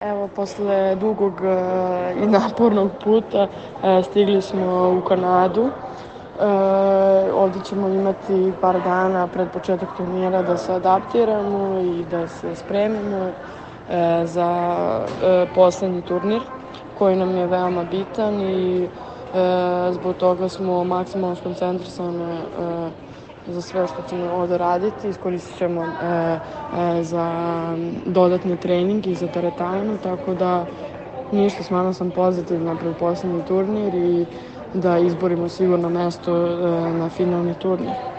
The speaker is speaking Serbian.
Evo, posle dugog i napornog puta stigli smo u Kanadu. Ovdje ćemo imati par dana pred početak turnira da se adaptiramo i da se spremimo za poslednji turnir koji nam je veoma bitan i zbog toga smo maksimalno skoncentrisane za sve što ćemo ovde raditi. Iskoristit ćemo za dodatne treninge i za teretanu, tako da ništa, stvarno sam pozitivna pred poslednji turnir i da izborimo sigurno mesto na finalni turnir.